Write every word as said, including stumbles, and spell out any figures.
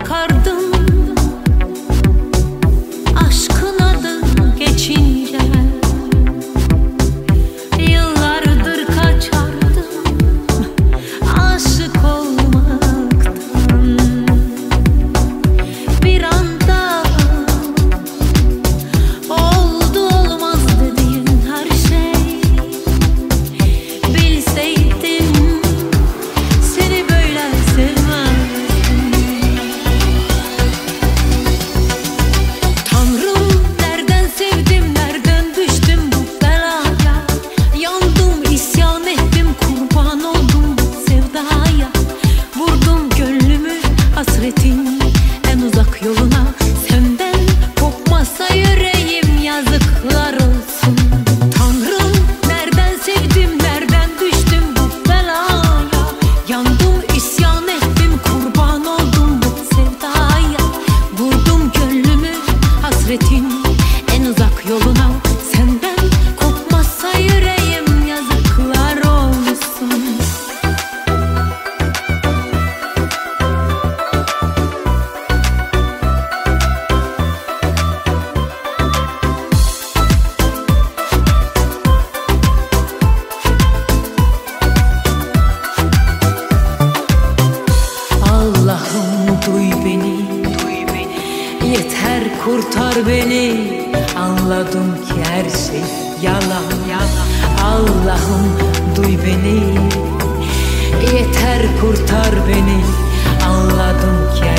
korkardım aşkın adı geçince. Yıllardır kaçardım aşık olmaktan. Bir anda oldu olmaz dediğin her şey. Bilseydim seni böyle sevmezdim. Tanrım, nereden sevdim, nereden düştüm bu belaya? Yandım, isyan ettim, kurban oldum bu sevdaya. Vurdum gönlümü hasretin en uzak yoluna. Senden kopmasa yüreğim, yazıklar olsun. Tanrım, nereden sevdim, nereden düştüm bu belaya? Yandım, isyan ettim, kurban oldum bu sevdaya. Vurdum gönlümü hasretin en uzak yoluna. Senden kopmasa yüreğim, yazıklar olsun. Allah'ım duy beni, yeter kurtar beni. Anladım ki her şey yalan. Allah'ım duy beni, yeter kurtar beni. Anladım ki